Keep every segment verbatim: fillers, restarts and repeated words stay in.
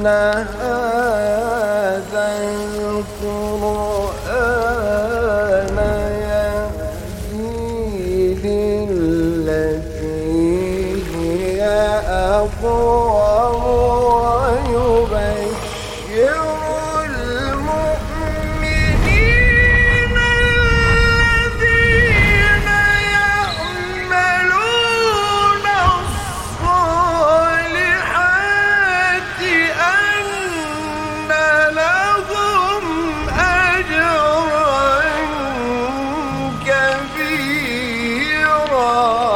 هذا القرآن يهدي للتي هي أقوم ويبشر المؤمنين الذين يعملون الصالحات أن لهم أجرا كبيرا.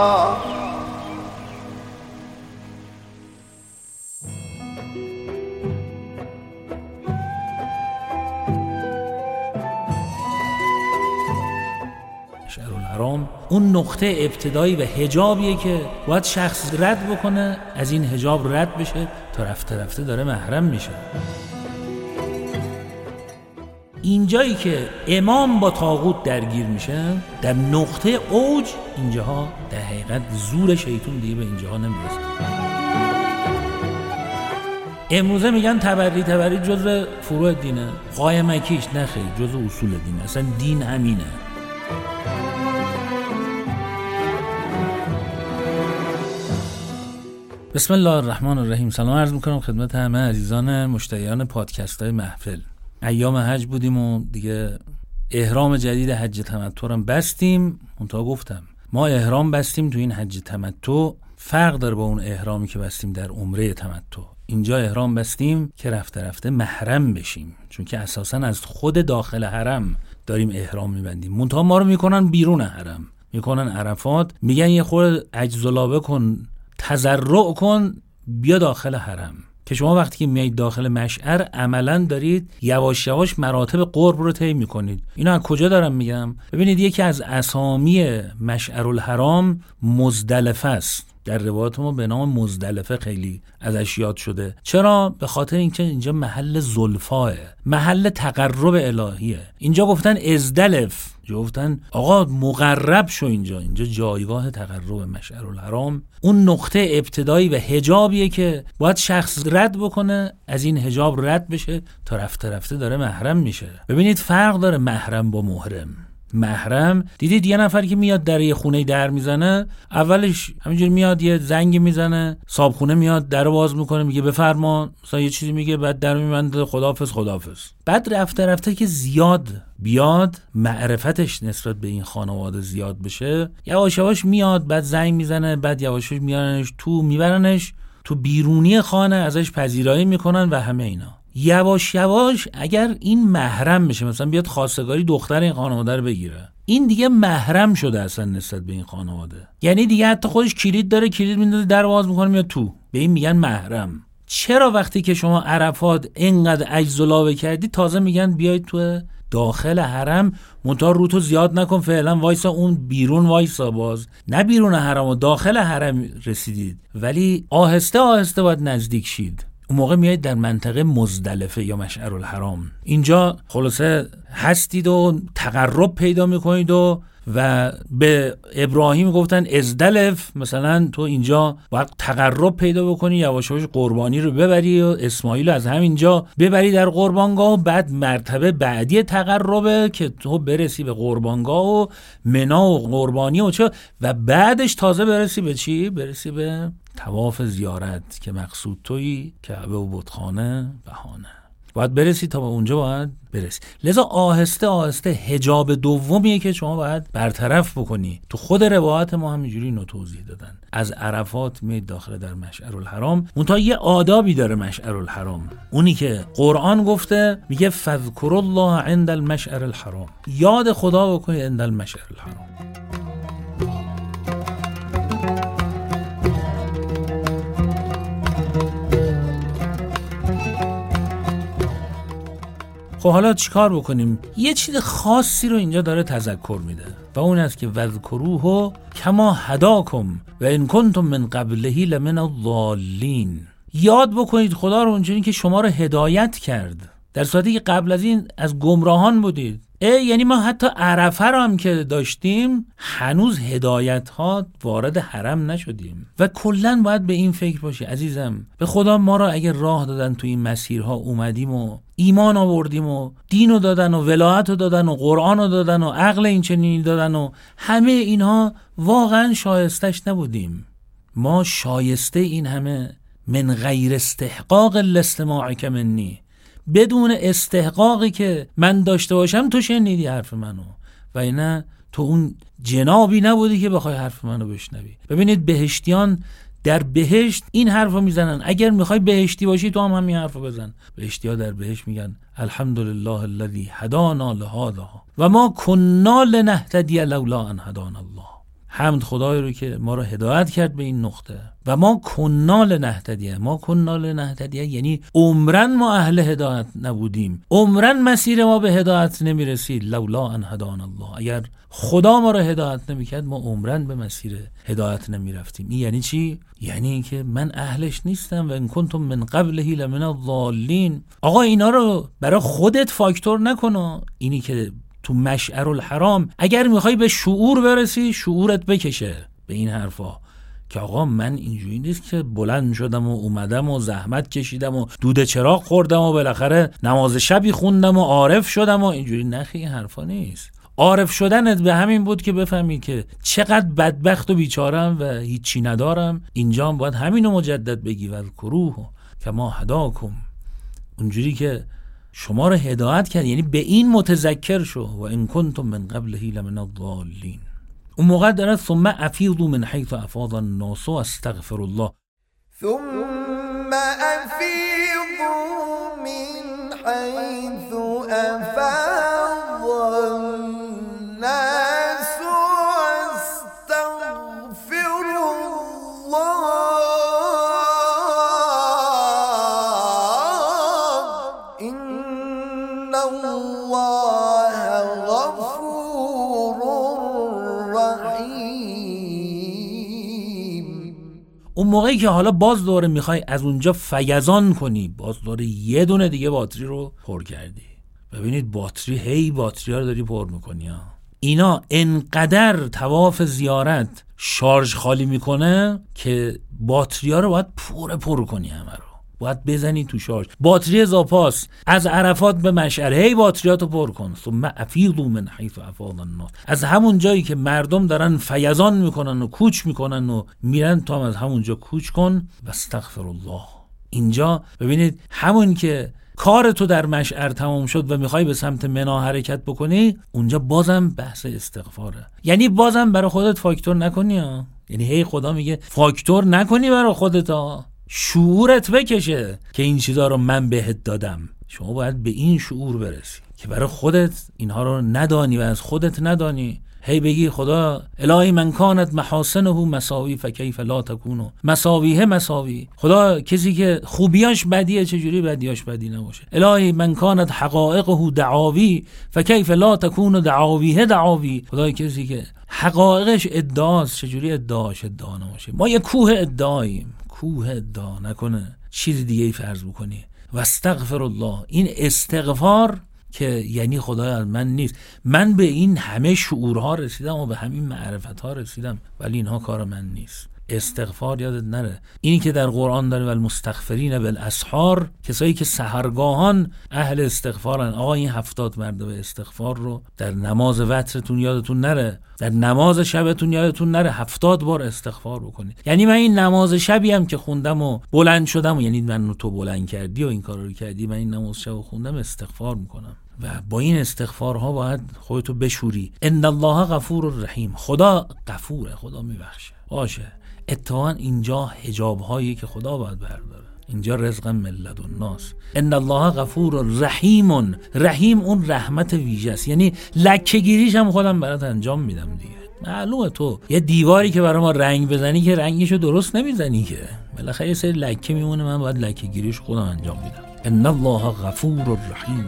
مشعرالحرام اون نقطه ابتدایی و حجابیه که باید شخص رد بکنه، از این حجاب رد بشه تا رفته رفته داره محرم میشه. اینجایی که امام با طاغوت درگیر میشه در نقطه اوج، اینجاها در حقیقت زور شیطان دیگه به اینجاها نمیرسه. امروزه میگن تبری تبری جزء فروع دینه، قائمکیش نه خیر، جزء اصول دینه. اصلا دین همینه. بسم الله الرحمن الرحیم. سلام عرض میکنم خدمت همه عزیزان مشتریان پادکست های محفل. ایام حج بودیم و دیگه احرام جدید حج تمتع رو بستیم. منتها گفتم ما احرام بستیم تو این حج تمتع، فرق داره با اون احرامی که بستیم در عمره تمتع. اینجا احرام بستیم که رفته رفته محرم بشیم، چون که اساسا از خود داخل حرم داریم احرام میبندیم. منتها ما رو میکنن بیرون حرم، میکنن عرفات، میگن یه خورده عجزالابه کن، تضرع کن، بیا داخل حرم. که شما وقتی که میایید داخل مشعر عملاً دارید یواش یواش مراتب قرب رو طی میکنید. اینو از کجا دارم میگم؟ ببینید یکی از اسامی مشعرالحرام مزدلفه است. در روایات ما به نام مزدلفه خیلی ازش یاد شده. چرا؟ به خاطر اینکه اینجا محل زلفاه، محل تقرب الهیه. اینجا گفتن ازدلف، گفتن آقا مقرب شو. اینجا اینجا جایگاه تقرب مشعرالحرام. اون نقطه ابتدایی و حجابیه که باید شخص رد بکنه، از این حجاب رد بشه تا رفته رفته داره محرم میشه. ببینید فرق داره محرم با محرم. محرم دیدید یه نفر که میاد در یه خونه در میزنه، اولش همینجوری میاد یه زنگ میزنه، صابخونه میاد در باز میکنه، میگه بفرما، مثلا یه چیزی میگه، بعد در میبنده، خداحافظ خداحافظ. بعد رفته رفته که زیاد بیاد، معرفتش نسبت به این خانواده زیاد بشه، یواش یواش میاد، بعد زنگ میزنه، بعد یواش یواش میارنش تو، میبرنش تو بیرونی خانه، ازش پذیرایی میکنن و همه اینا. یواش یواش اگر این محرم بشه، مثلا بیاد خواستگاری دختر این خانواده رو بگیره، این دیگه محرم شده اصلا نسبت به این خانواده. یعنی دیگه حتی خودش کلید داره، کلید میندازه در باز میکنه میاد تو، به این میگن محرم. چرا وقتی که شما عرفات اینقدر عجزالابه کردی تازه میگن بیاید تو داخل حرم، منتها رو تو زیاد نکن، فعلا وایسا اون بیرون وایسا، باز نه بیرون حرم و داخل حرم رسیدید، ولی آهسته آهسته باید نزدیک شید. اون موقع میایید در منطقه مزدلفه یا مشعرالحرام. اینجا خلاصه هستید و تقرب پیدا میکنید و و به ابراهیم گفتن ازدلف، مثلا تو اینجا باید تقرب پیدا بکنی، یواش یواش قربانی رو ببری و اسماعیل از همینجا ببری در قربانگاه، و بعد مرتبه بعدی تقربه که تو برسی به قربانگاه و منا و قربانی و چه، و بعدش تازه برسی به چی؟ برسی به طواف زیارت که مقصود تویی، کعبه و بتخانه بهانه. باید برسی تا به اونجا باید برسی. لذا آهسته آهسته حجاب دومیه که شما باید برطرف بکنی. تو خود روایت ما همینجوری اینو توضیح دادن. از عرفات میاد داخل در مشعرالحرام، منتها یه آدابی داره مشعرالحرام، اونی که قرآن گفته، میگه فذکروا الله عند المشعر الحرام، یاد خدا بکنید عند المشعر الحرام. خب حالا چیکار بکنیم؟ یه چیز خاصی رو اینجا داره تذکر میده و اون است که وذکروه کما هداکم و ان کنتم من قبله لمن الضالین. یاد بکنید خدا رو اونجوری که شما رو هدایت کرد، در صورتی که قبل از این از گمراهان بودید. ای یعنی ما حتی عرفه رو هم که داشتیم هنوز هدایت ها وارد حرم نشدیم. و کلن باید به این فکر باشی عزیزم، به خدا ما را اگر راه دادن تو این مسیرها اومدیم و ایمان آوردیم و دینو دادن و ولایتو دادن و قرآنو دادن و عقل این چنینی دادن و همه اینها واقعا شایستش نبودیم. ما شایسته این همه من غیر استحقاق الاستماع که منی، بدون استحقاقی که من داشته باشم تو شنیدی حرف منو، و اینه تو اون جنابی نبودی که بخوای حرف منو بشنوی. ببینید بهشتیان در بهشت این حرفو میزنن، اگر میخوای بهشتی باشی تو هم همین حرفو بزن. بهشتی‌ها در بهشت میگن الحمدلله الذی هدانا لهذا و ما کنا لنهتدی لولا ان هدانا الله. حمد خدای رو که ما رو هدایت کرد به این نقطه. و ما کنا لنهتدی، ما کنا لنهتدی یعنی عمرن ما اهل هدایت نبودیم، عمرن مسیر ما به هدایت نمیرسید. لولا ان هدانا الله، اگر خدا ما رو هدایت نمیکرد ما عمرن به مسیر هدایت نمیرفتیم. این یعنی چی؟ یعنی اینکه من اهلش نیستم و ان کنتم من قبله لمن الضالین. آقا اینا رو برای خودت فاکتور نکنه. اینی که تو مشعر الحرام اگر میخوای به شعور برسی، شعورت بکشه به این حرفا که آقا من اینجوری نیست که بلند شدم و اومدم و زحمت کشیدم و دود چراغ خوردم و بالاخره نماز شبی خوندم و عارف شدم و اینجوری. نخی این حرفا نیست. عارف شدنت به همین بود که بفهمی که چقدر بدبخت و بیچارم و هیچی ندارم. اینجا هم باید همینو مجدد بگی و کروه که ما هداکم، اونجوری که شما رو هدایت کرد، یعنی به این متذکر شو. و ان کنتم من قبله لمن الضالین. اون موقع داره ثم افیضوا من حیث افاض الناس واستغفر الله. ثم افیضوا من حیث افاض الناس واستغفر الله ان الله غفور رحیم. اون موقعی که حالا باز دوره میخوای از اونجا فیضان کنی، باز دوره یه دونه دیگه باتری رو پر کردی. ببینید باتری، هی باتری ها رو داری پر میکنی ها. اینا انقدر طواف زیارت شارژ خالی میکنه که باتری ها رو باید پر پر کنی، همه رو باید بزنی تو شارژ. باتری زاپاس از عرفات به مشعر، هی باتریاتو پر کن. ثم افیضوا من حیث افاض الناس، از همون جایی که مردم دارن فیضان میکنن و کوچ میکنن و میرن تو هم از همونجا کوچ کن. و استغفر الله. اینجا ببینید همون که کار تو در مشعر تمام شد و میخوای به سمت منا حرکت بکنی، اونجا بازم بحث استغفاره. یعنی بازم برای خودت فاکتور نکنی ها. یعنی هی خدا میگه فاکتور نکنی برای خودت ها. شعورت بکشه که این چیزا رو من بهت دادم. شما باید به این شعور برسی که برای خودت اینها رو ندانی و از خودت ندانی. هی بگی خدا الهی من کانت محاسنه مساوی فکیف لا تکونو مساویه مساوی. خدا کسی که خوبیاش بدیه چجوری بدیاش بدی نباشه. الهی من کانت حقائقه دعاوی فکیف لا تکونو دعاویه دعاوی. خدا کسی که حقایقش ادعاست چجوری ادعاش ادعا نباشه. ما یه کوه ادعاییم، کوه ادعا نکنه چیز دیگه ای فرض بکنی. و استغفر الله، این استغفار که یعنی خدای از من نیست، من به این همه شعورها رسیدم و به همین معرفتها رسیدم ولی اینها کار من نیست. استغفار یادت نره. اینی که در قرآن داره والمستغفرین بالاسحار، کسایی که سحرگاهان اهل استغفارن. آقا این هفتاد مرتبه استغفار رو در نماز وترتون یادتون نره، در نماز شبتون یادتون نره هفتاد بار استغفار بکنید. یعنی من این نماز شبی هم که خوندم و بلند شدم و یعنی من تو بلند کردی و این کارا رو کردی، من این نماز شب خوندم استغفار میکنم و با این استغفارها باید خودتو بشوری. ان الله غفور رحیم، خدا غفوره، خدا میبخشه. باشه اتفاقا اینجا حجاب هایی که خدا باید برداره. اینجا رزق ملت الناس. ان الله غفور رحیم. رحیم اون رحمت ویژه است. یعنی لکه گیریش هم خودم برات انجام میدم دیگه. معلومه تو یه دیواری که برای ما رنگ بزنی که رنگشو درست نمیزنی که، بالاخره یه سری لکه میمونه، من باید لکه گیریش خودم انجام میدم. ان الله غفور رحیم.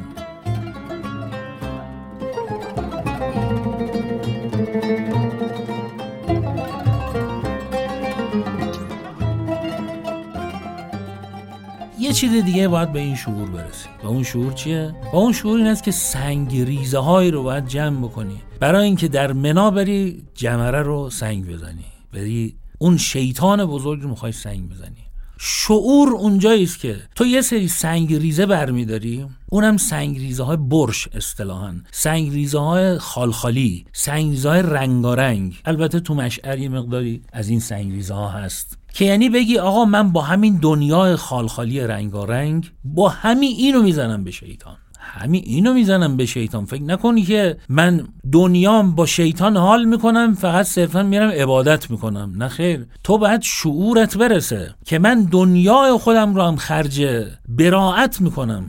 یه چیز دیگه باید به این شعور برسی. و اون شعور چیه؟ و اون شعور این است که سنگ ریزه هایی رو باید جمع بکنی برای اینکه در منا بری جمره رو سنگ بزنی، بری اون شیطان بزرگ رو میخوای سنگ بزنی. شعور اونجایی است که تو یه سری سنگ ریزه برمیداری، اونم سنگ ریزه های برش اصطلاحاً، سنگ ریزه های خالخالی، سنگ ریزه های رنگارنگ. البته تو مشعر یه مقداری از این سنگ ریزه ها هست که یعنی بگی آقا من با همین دنیای خالخالی رنگارنگ با همین اینو میزنم به شیطان، همین اینو میزنم به شیطان. فکر نکنی که من دنیام با شیطان حال میکنم فقط صرفا میرم عبادت میکنم. نه خیر، تو باید شعورت برسه که من دنیای خودم رو هم خرج براعت میکنم.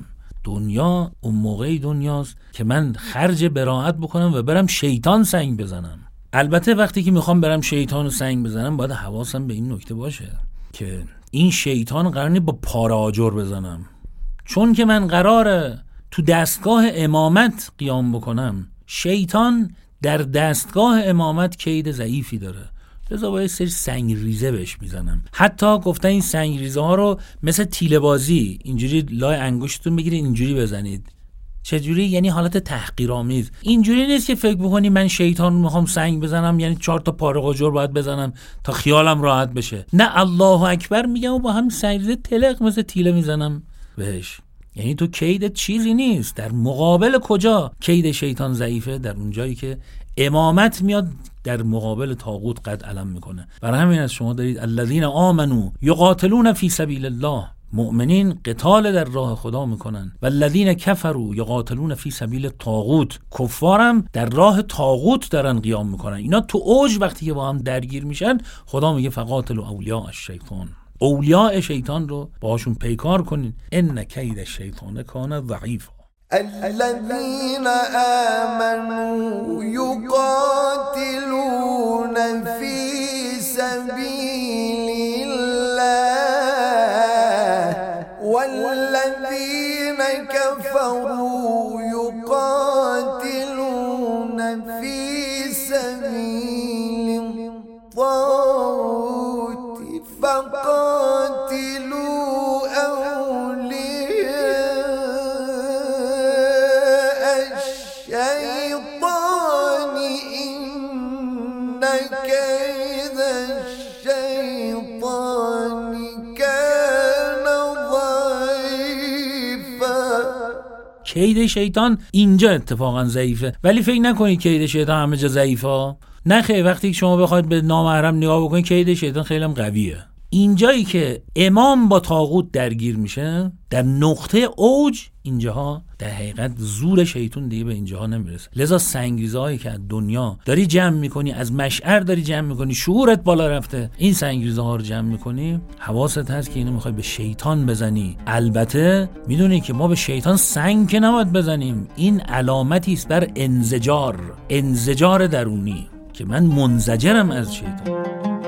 دنیا اون موقعی دنیاست که من خرج براعت بکنم و برم شیطان سنگ بزنم. البته وقتی که میخوام برم شیطان رو سنگ بزنم باید حواسم به این نکته باشه که این شیطان قرار نیست با پاره آجر بزنم، چون که من قراره تو دستگاه امامت قیام بکنم. شیطان در دستگاه امامت کید ضعیفی داره، لذا باید سری سنگ ریزه بهش میزنم. حتی گفتن این سنگ ریزه ها رو مثل تیله بازی اینجوری لای انگشتتون بگیرید اینجوری بزنید. چجوری؟ یعنی حالت تحقیرآمیز. اینجوری نیست که فکر بکنی من شیطان رو میخوام سنگ بزنم یعنی چهار تا پاره قاجر باید بزنم تا خیالم راحت بشه. نه، الله اکبر میگم و با هم سنگ ریزه تلق مثل تیله میزنم بهش. یعنی تو کیدت چیزی نیست. در مقابل کجا کید شیطان ضعیفه؟ در اون جایی که امامت میاد در مقابل طاغوت قد علم میکنه. برای همین از شما دارید الذین آمنو یقاتلون فی سبیل الله، مؤمنین قتال در راه خدا میکنن، و الذین کفروا یقاتلون فی سبیل الطاغوت، کفارم در راه طاغوت دارن قیام میکنن. اینا تو اوج وقتی که با هم درگیر میشن خدا میگه فقاتلوا اولیاء الشیطان، اولیاء شیطان رو باهاشون پیکار کنین. ان کید الشیطان کان ضعیفا. الذين آمنوا يقاتلون في سبيل الله والذين كفروا يقاتلون في سبيل الطاغوت فقاتلوا أولياء الشيطان إن كيد الشيطان كان ضعيفا. کید شیطان اینجا اتفاقا ضعیفه، ولی فکر نکنید کید شیطان همه جا ضعیفه. نه خیر، وقتی شما بخواید به نامحرم نگاه بکنید کید شیطان خیلی هم قویه. اینجایی که امام با طاغوت درگیر میشه در نقطه اوج، اینجاها در حقیقت زور شیطان دیگه به اینجاها نمیرسه. لذا سنگریزه‌هایی که از دنیا داری جمع میکنی، از مشعر داری جمع میکنی، شعورت بالا رفته، این سنگریزه‌ها رو جمع میکنی، حواست هست که اینو میخوای به شیطان بزنی. البته میدونی که ما به شیطان سنگ که نباید بزنیم، این علامتی است بر انزجار، انزجار درونی که من منزجرم از شیطان.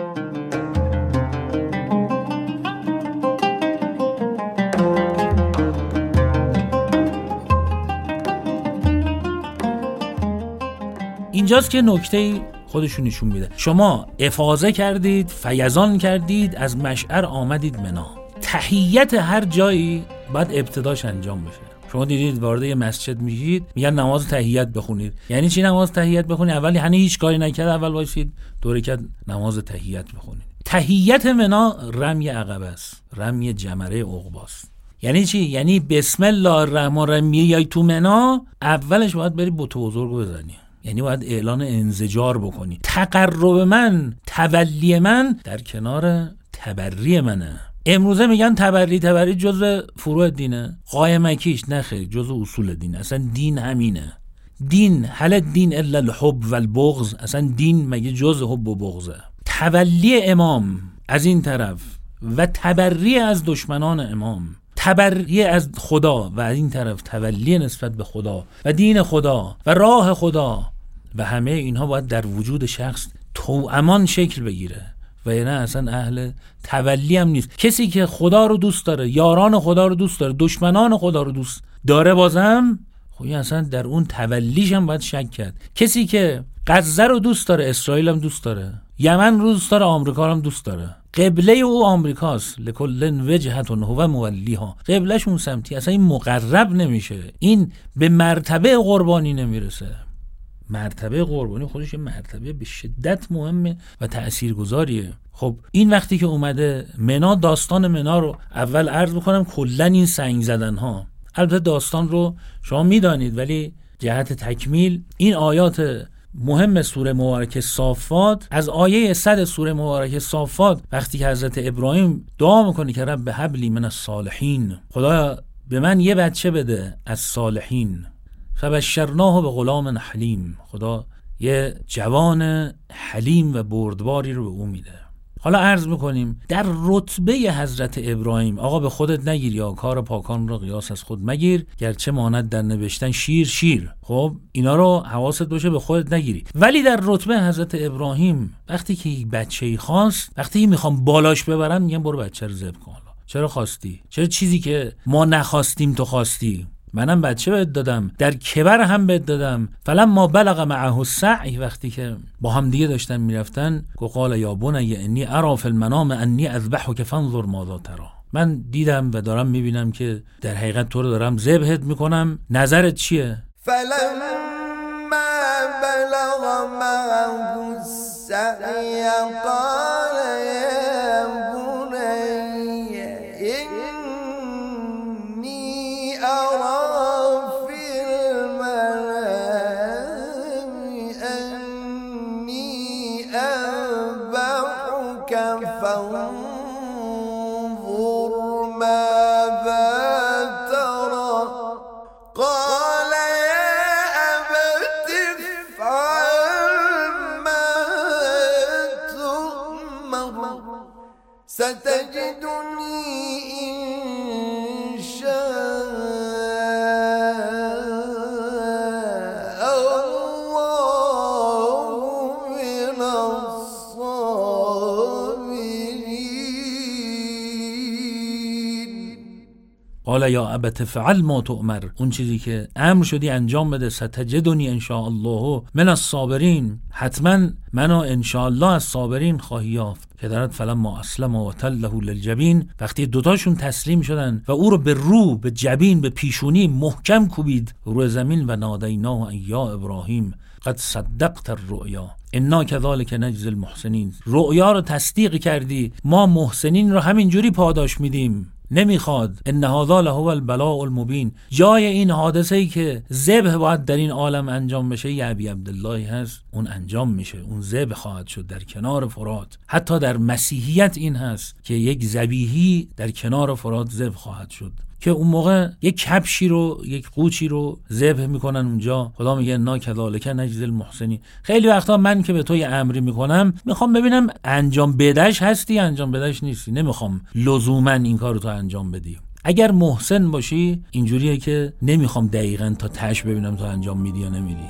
اینجاست که نکته خودشون نشون میده. شما افاضه کردید، فیضان کردید، از مشعر آمدید منا. تحیت هر جایی باید ابتداش انجام بشه. شما دیدید وارد یه مسجد میشید میگن نماز تحیت بخونید. یعنی چی نماز تحیت بخونید؟ اولی هنوز هیچ کاری نکرد، اول وایسید دو رکعت نماز تحیت بخونید. تحیت منا رمی عقبه است، رمی جمره عقبه است. یعنی چی؟ یعنی بسم الله الرحمن الرحیم یا تو منا اولش باید بری بت بزرگ بزنی، یعنی باید اعلان انزجار بکنی. تقرب من، تولی من در کنار تبری منه. امروزه میگن تبری تبری جزء فروع دینه، قائمکیش نخیر، جزء اصول دینه. اصلا دین همینه. دین هل دین الا الحب والبغض، اصلا دین مگه جزء حب و بغضه. تولی امام از این طرف و تبری از دشمنان امام، تبری از خدا و از این طرف تولی نسبت به خدا و دین خدا و راه خدا، و همه اینها باید در وجود شخص توامان شکل بگیره و یعنی اصلا اهل تولی هم نیست. کسی که خدا رو دوست داره، یاران خدا رو دوست داره، دشمنان خدا رو دوست داره، بازم خب اصلا در اون تولیش هم باید شک کرد. کسی که غزه رو دوست داره، اسرائیل هم دوست داره، یمن رو دوست داره، آمریکا هم دوست داره، قبله او آمریکاست، لکل وجهة هو مولیها، قبلش اون سمتی، اصلا این مقرب نمیشه، این به مرتبه قربانی نمیرسه. مرتبه قربانی خودش مرتبه به شدت مهمه و تأثیرگذاریه. خب این وقتی که اومده منا، داستان منا رو اول عرض بکنم. کلا این سنگ زدن ها، البته داستان رو شما میدانید، ولی جهت تکمیل این آیات مهم سوره مبارکه صافات، از آیه صد سوره مبارکه صافات وقتی که حضرت ابراهیم دعا میکنه که رب هب لی من الصالحین، خدا به من یه بچه بده از صالحین، فبشرناه بغلام حلیم، خدا یه جوان حلیم و بردباری رو به او میده. حالا عرض میکنیم در رتبه حضرت ابراهیم، آقا به خودت نگیر یا کار پاکان رو قیاس از خود مگیر، گرچه ماند در نوشتن شیر شیر، خب اینا رو حواست باشه به خودت نگیری. ولی در رتبه حضرت ابراهیم وقتی که یک بچه‌ای خواست، وقتی میخوام بالاش ببرم میگم برو بچه رو ذبح کن. چرا خواستی؟ چرا چیزی که ما نخواستیم تو خواستی؟ منم بچه بهت دادم، در کبر هم بهت دادم. فلما بلغ معه السعی، وقتی که با هم دیگه داشتن میرفتن، قال یا بنی انی اری فی المنام انی اذبحک فانظر ماذا تری، من دیدم و دارم میبینم که در حقیقت تو رو دارم ذبحت میکنم، نظرت چیه؟ فلما بلغ معه السعی قال یا بنی انی اری فانظر ماذا ترى قال يا أبت افعل ما تؤمر ستجدني إن شاء الله من قال یا ابت فعل ما تؤمر، اون چیزی که امر شدی انجام بده، ستجدنی ان شاء الله من الصابرین، حتما منو ان شاء الله از صابرین خواهی یافت. پدرت فلما اسلم و تله للجبین، وقتی دوتاشون تسلیم شدن و او رو به رو، به جبین، به پیشونی محکم کوبید روی زمین، و نادیناه ان یا ابراهیم قد صدقت الرؤیا انا کذالک نجزی المحسنین، رؤیا رو تصدیق کردی، ما محسنین رو همینجوری پاداش میدیم. نمیخواد ان هذا له البلاء المبین، جای این حادثه ای که ذبح باید در این عالم انجام بشه یه ابی عبدالله هست، اون انجام میشه، اون ذبح خواهد شد در کنار فرات. حتی در مسیحیت این هست که یک ذبیحی در کنار فرات ذبح خواهد شد، که اون موقع یک کبشی رو، یک قوچی رو ذبح میکنن اونجا. خدا میگه نا کذالک نجزی المحسنین. خیلی وقتا من که به تو یه امری میکنم میخوام ببینم انجام بدهش هستی، انجام بدهش نیستی، نمیخوام لزوما این کارو تو انجام بدی. اگر محسن باشی اینجوریه که نمیخوام دقیقاً تا تش ببینم تو انجام میدی یا نمیدی.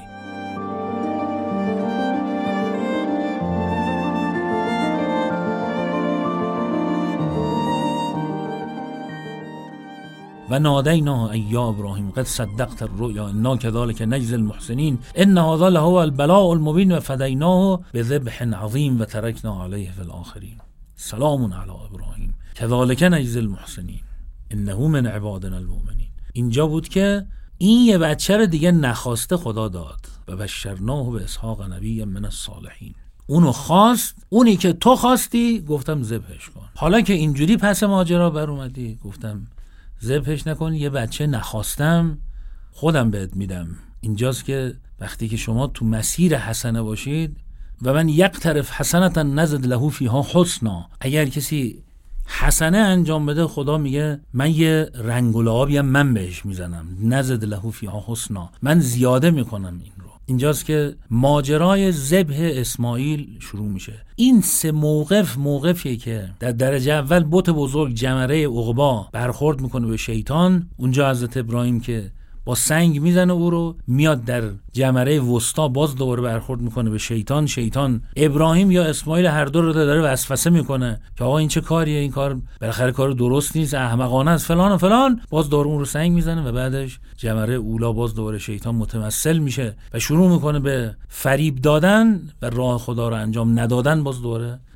و نادیناه ای یا ابراهیم قد صدقت الرؤیا انا کذالک نجزی المحسنین ان هذا له البلاء المبین و فدیناه بذبح عظیم و ترکنا علیه فی الاخرین سلام علی ابراهیم کذالک نجزی المحسنین انه من عبادنا المؤمنین. اینجا بود که این یه بچه رو دیگه نخواسته خدا داد، و بشرناه به اسحاق نبی من الصالحین. اونو خواست، اونی که تو خواستی گفتم ذبحش کن. حالا که اینجوری پس ماجرا بر اومدی گفتم ذبحش نکن، یه بچه نخواستم خودم بهت میدم. اینجاست که وقتی که شما تو مسیر حسنه باشید و من یک طرف حسنتا نزد له فیها حسنا، اگر کسی حسنه انجام بده خدا میگه من یه رنگ و لعابی من بهش میزنم، نزد له فیها حسنا، من زیاده میکنم این رو. اینجاست که ماجرای ذبح اسماعیل شروع میشه. این سه موقف موقفیه که در درجه اول بت بزرگ جمره عقبا برخورد میکنه به شیطان، اونجا حضرت ابراهیم که با سنگ میزنه او رو، میاد در جمره وسطا باز دوباره برخورد میکنه به شیطان. شیطان ابراهیم یا اسماعیل هر دو رو داره وسوسه میکنه که آقا این چه کاریه، این کار بالاخره کار درست نیست، احمقانه است، فلان و فلان. باز دوباره اون رو سنگ میزنه و بعدش جمره اولا باز دوباره شیطان متمثل میشه و شروع میکنه به فریب دادن و راه خدا رو انجام ندادن. باز دوباره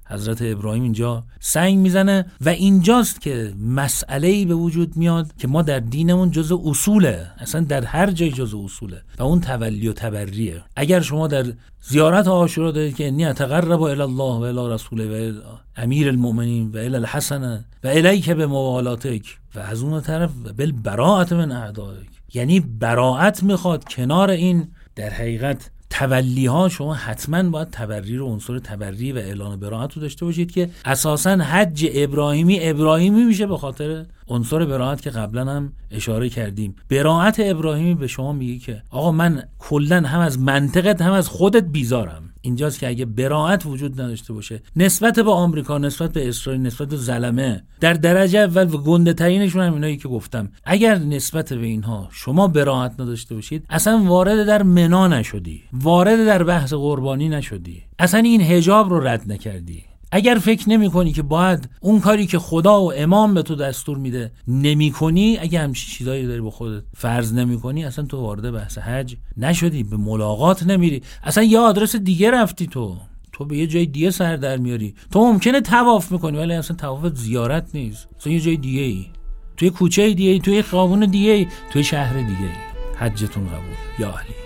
حضرت ابراهیم اینجا سنگ میزنه و اینجاست که مسئله‌ای به وجود میاد که ما در دینمون جزء اصوله، اصلا در هر جای جزء اصوله و اون تولی و تبریه. اگر شما در زیارت عاشورا دارید که انی اتقرب الی الله و الی رسوله و الی امیر المؤمنین و الی الحسن و الیک بموالاتک و از اون طرف بالبراءة من اعدائک، یعنی براءت میخواد. کنار این در حقیقت تولی ها شما حتما باید تبری رو، عنصر تبری و اعلان براءت رو داشته باشید که اساسا حج ابراهیمی ابراهیمی میشه به خاطر عنصر براءت که قبلا هم اشاره کردیم. براءت ابراهیمی به شما میگه که آقا من کلا هم از منطقت هم از خودت بیزارم. اینجاست که اگه براءت وجود نداشته باشه نسبت به آمریکا، نسبت به اسرائیل، نسبت به زلمه، در درجه اول و گنده ترینشون هم اینایی که گفتم، اگر نسبت به اینها شما براءت نداشته باشید اصلا وارد در منا نشدی، وارد در بحث قربانی نشدی، اصلا این حجاب رو رد نکردی. اگر فکر نمی کنی که باید اون کاری که خدا و امام به تو دستور میده نمی کنی، اگه همچین چیزایی داری با خودت فرض نمی کنی، اصلا تو وارد بحث حج نشدی، به ملاقات نمیری، اصلا یه آدرس دیگه رفتی، تو تو به یه جای دیگه سر در میاری. تو ممکنه طواف میکنی ولی اصلا طواف زیارت نیست، اصلا یه جای دیگه ای، توی کوچه دیگه ای، توی خیابون دیگه ای، توی شهر دیگه ای. حجتون قبول یا علی.